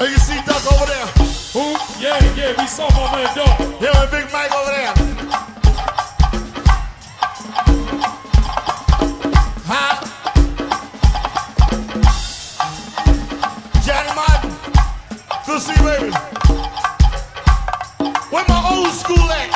Oh, you see Duck over there? Who? Yeah, we saw my man Duck. Yeah, and Big Mike over there. Huh? Johnny Martin. Good to see you, baby. Where my old school at?